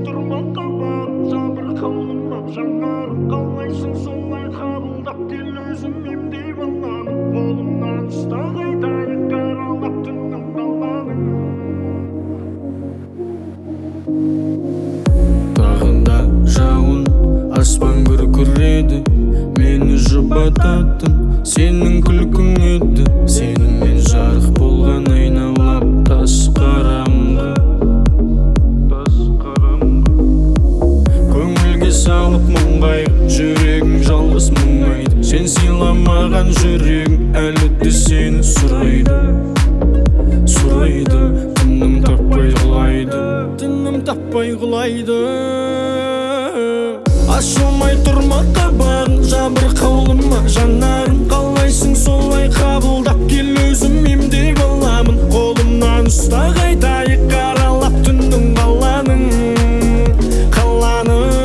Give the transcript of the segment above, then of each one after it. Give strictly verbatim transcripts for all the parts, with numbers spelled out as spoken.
тұрма қабақ жабырқаулыма жанарың қалайсың солай қабылдап кел өзім емдей баланың қолымнан ұста қайтайық қаралап түннің қаланың тағында жауын аспан күркіреді мені жұбататын сенің күлкің еді сенімен жарық болған айналап тас қараңғы көңілге салып мұңғайып жүрегің жалғыз мұңайды сен сыйламаған жүрегің әлі де сені сұрайды сұрайды тыным таппай құлайды тыным таппай құлайды ашылмай тұрма қабағың жабырқаулыма жанарың қалайсың солай қабылдап кел өзім емдей баламын қолымнан ұста қайтайық қаралап түннің қаланың қаланың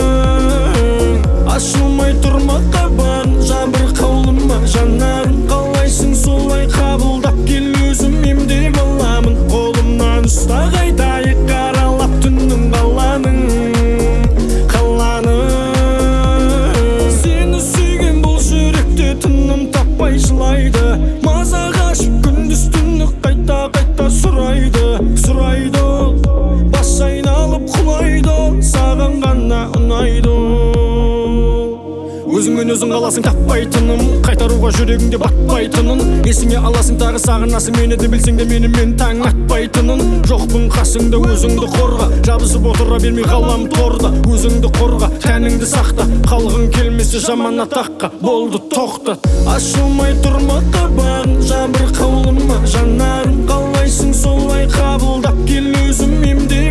ашылмай тұрма қабағың жабырқаулыма жанарың қалайсың солай қабылдап кел өзім емдей баламын қолымнан ұста қайтайық қаралап түннің қаланың тыным таппай жылайды маза қашып күндіз түні қайта қайта сұрайды сұрайды бас айналып құлайды саған ғана ұнайды өзіңмен өзің қаласың таппайтыным қайтаруға жүрегіңде батпайтынын есіңе аласың тағы сағынасың мені де білсең де менімен таң атпайтынын жоқпын қасыңда өзіңді қорға жабысып отыра бермей қалам торда өзіңді қорға тәніңді сақта қалғың келмесе жаман атаққа болды тоқтат ашылмай тұрма қабағың жабырқаулыма жанарың қалайсың солай қабылдап кел өзім емде